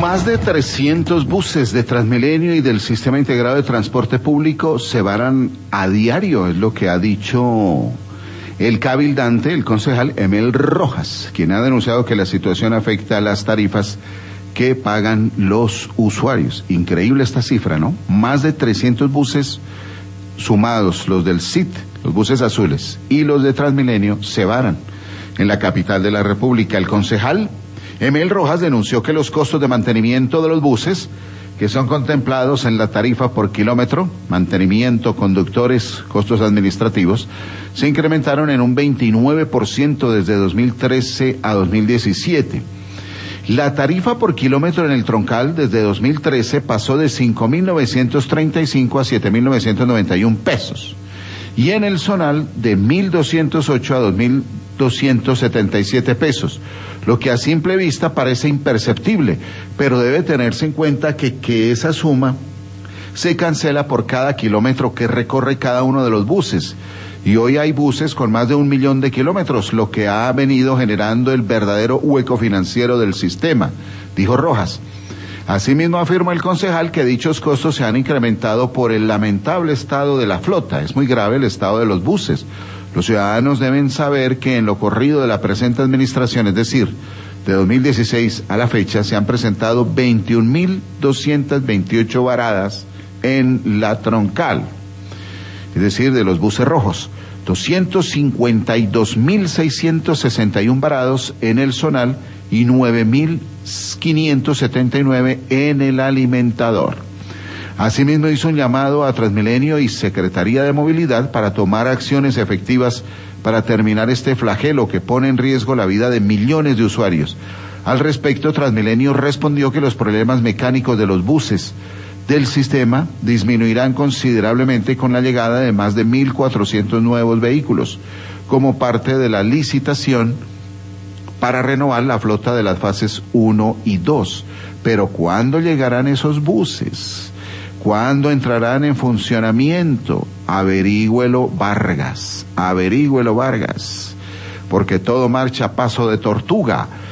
Más de 300 buses de Transmilenio y del Sistema Integrado de Transporte Público se varan a diario, es lo que ha dicho el cabildante, el concejal Emel Rojas, quien ha denunciado que la situación afecta a las tarifas que pagan los usuarios. Increíble esta cifra, ¿no? Más de 300 buses sumados, los del CIT, los buses azules, y los de Transmilenio se varan en la capital de la República. El concejal Emel Rojas denunció que los costos de mantenimiento de los buses, que son contemplados en la tarifa por kilómetro, mantenimiento, conductores, costos administrativos, se incrementaron en un 29% desde 2013 a 2017. La tarifa por kilómetro en el troncal desde 2013 pasó de 5.935 a 7.991 pesos. Y en el zonal de 1.208 a 2.277 pesos, lo que a simple vista parece imperceptible, pero debe tenerse en cuenta que esa suma se cancela por cada kilómetro que recorre cada uno de los buses. Y hoy hay buses con más de 1 millón de kilómetros, lo que ha venido generando el verdadero hueco financiero del sistema, dijo Rojas. Asimismo afirmó el concejal que dichos costos se han incrementado por el lamentable estado de la flota. Es muy grave el estado de los buses. Los ciudadanos deben saber que en lo corrido de la presente administración, es decir, de 2016 a la fecha, se han presentado 21.228 varadas en la troncal, es decir, de los buses rojos, 252.661 varados en el zonal y 9.579 en el alimentador. Asimismo hizo un llamado a Transmilenio y Secretaría de Movilidad para tomar acciones efectivas para terminar este flagelo que pone en riesgo la vida de millones de usuarios. Al respecto, Transmilenio respondió que los problemas mecánicos de los buses del sistema disminuirán considerablemente con la llegada de más de 1.400 nuevos vehículos, como parte de la licitación para renovar la flota de las fases 1 y 2. Pero ¿cuándo llegarán esos buses? ¿Cuándo entrarán en funcionamiento? Averígüelo Vargas, porque todo marcha a paso de tortuga.